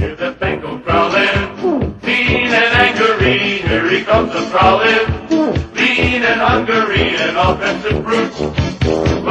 Hear the Bengal growling, mean and angry. Here he comes a prowling, lean and hungry, an offensive brute.